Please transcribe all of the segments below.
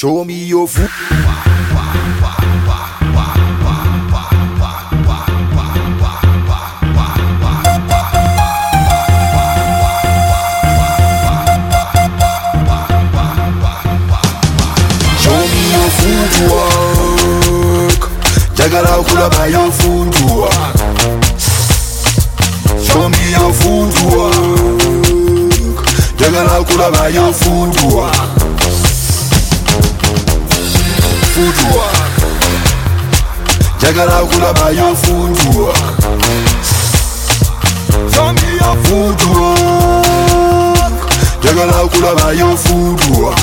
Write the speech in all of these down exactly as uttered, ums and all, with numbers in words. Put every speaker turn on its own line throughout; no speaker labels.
Show me your foot. Show me your footwork. Jagala ukulaba your footwork. Show me your footwork. Jagala ukulaba your footwork. Footwork. Jagala ukulaba your footwork. Show me your footwork. Jagala ukulaba your footwork.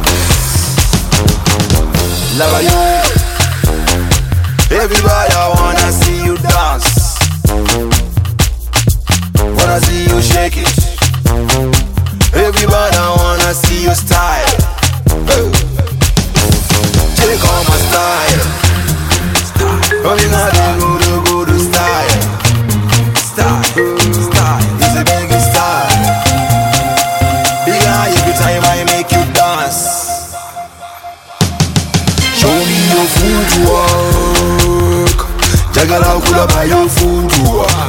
Love you. Everybody, I wanna see you dance. Wanna see you shake it. Everybody, I wanna see your style. Hey. Take on my style. Running out the good, good style. Style, style, it's a big style. Big eye every time I make you dance. Show me your footwork. Jagala ukulaba your footwork.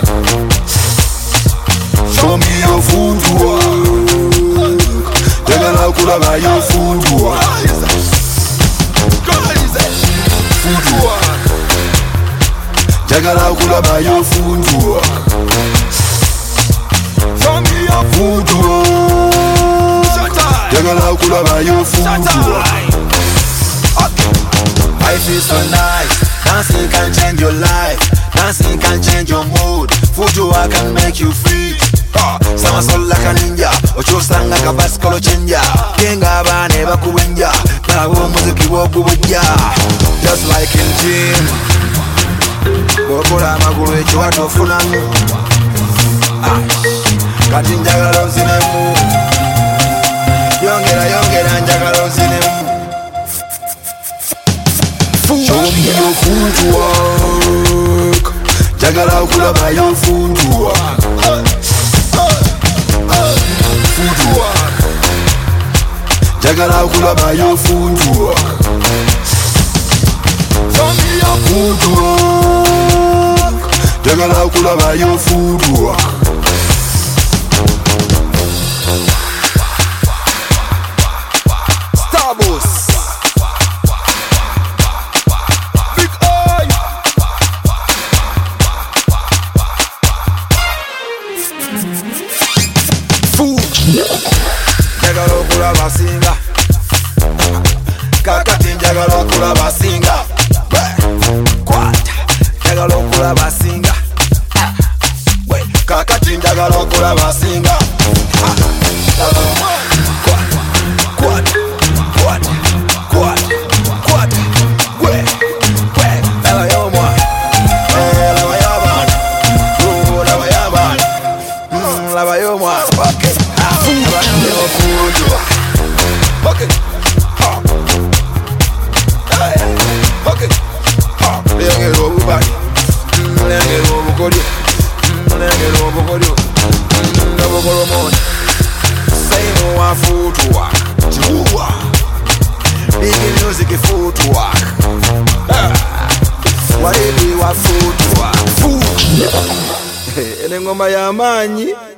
Show me your footwork. Jagala ukulaba your footwork. Footwork. Jagala ukulaba your footwork. Show me your footwork. Jagala ukulaba your footwork. I feel so nice. Dancing can change your life. Dancing can change your mood. Footwork can make you free. uh, Sama soul like a ninja. Ochosanga kabaskolo chenja. Kenga abane bakuwenja. Nawo muziki wogubuja. Just like in gym. Bokola amagulu ekyo watofunamu. Kati njagala ozinemu. Yongera yongera njagala ozinemu. Show me your footwork. Jagala ukulaba your footwork. Footwork. Jagala ukulaba your footwork. Show me your footwork. Jagala ukulaba your footwork. Starboss. Jagala ukulaba singa. Kakati njagala ukulaba singa. Kwata. Jagala ukulaba singa. Kakati njagala ukulaba singa. Kwata. Kwata. Kwata. Kwata. Kwata. Kwe. Kwe. Lava yo mwa. Lava yo bana. Lava yo bana. Lava yo mwa. Okay. Okay. Ha. Hey. Okay. Ha. Lengero obubali. Lengero obukolyo. Lengero obukolyo. Nabukolo mona. Say no one footwork. Chihuwa. Big music footwork. What if you are footwork? Foot. Ele ngoma ya manyi.